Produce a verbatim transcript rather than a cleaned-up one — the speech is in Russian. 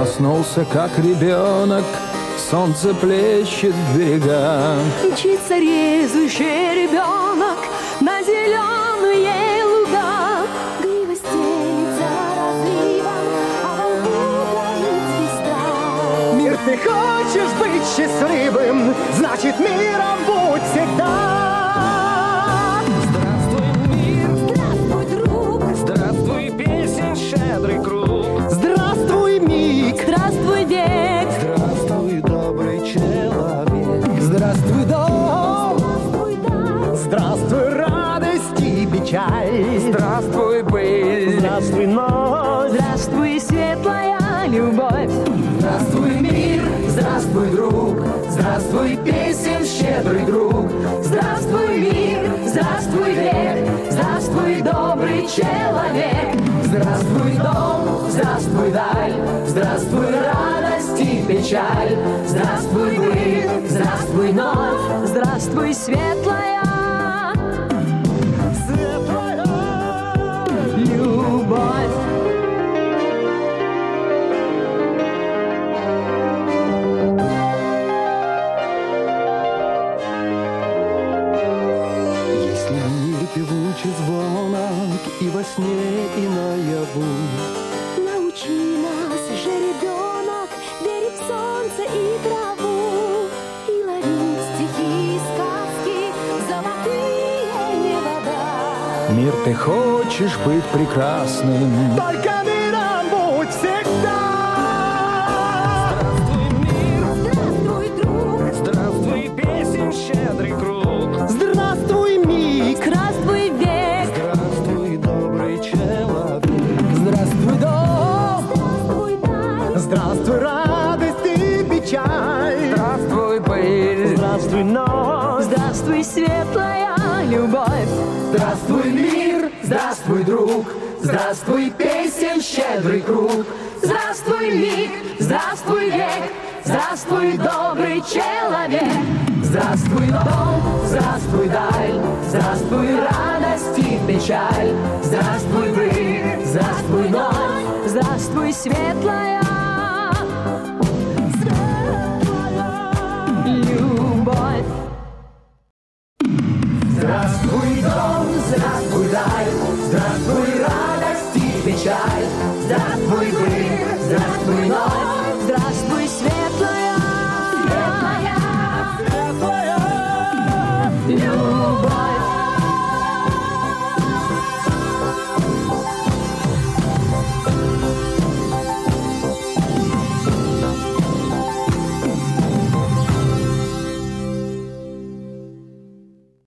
Проснулся, как ребенок, солнце плещет в берега. Мчится резвейший ребенок на зеленые луга. Грива стелится разливом, а во лбу горит звезда. Мир, ты хочешь быть счастливым, значит, миром будь всегда. Здравствуй, мир! Здравствуй, друг! Здравствуй, песен щедрый круг! Здравствуй, миг! Здравствуй, век! Здравствуй, добрый человек! Здравствуй, дом! Здравствуй, дай! Здравствуй, радость и печаль! Здравствуй, быль! Здравствуй, ночь! Здравствуй, светлая любовь! Здравствуй, мир! Здравствуй, друг! Здравствуй, песен щедрый друг! Здравствуй, мир! Здравствуй, век! Здравствуй, добрый человек! Здравствуй, дом! Здравствуй, даль! Здравствуй, радость и печаль! Здравствуй, быль! Здравствуй, ночь! Здравствуй, светлая Светлая любовь! Если мир певучий звонок и во сне, и наяву, Научи нас же, ребенок, верить в солнце и траву, и ловить стихи и сказки, золотые вода. Мир, ты хочешь быть прекрасным? только миром будь всегда. Здравствуй, мир! Здравствуй, друг! Здравствуй, песен щедрый круг! Здравствуй, миг! Здравствуй, век! Здравствуй, добрый человек! Здравствуй, дом! Здравствуй, дай! Здравствуй, радость и печаль! Здравствуй, быль! Здравствуй, ночь! Здравствуй, светлая любовь! Здравствуй, мир! Здравствуй, друг! Здравствуй, песен щедрый круг! Здравствуй, миг! Здравствуй, век! Здравствуй, добрый человек! Здравствуй, дом! Здравствуй, даль! Здравствуй, радость и печаль! Здравствуй, быль! Здравствуй, ночь! Здравствуй, светлая любовь! Здравствуй, дом! Здравствуй, даль! Здравствуй, радость и печаль! Здравствуй, быль! Здравствуй, ночь! Здравствуй, свет!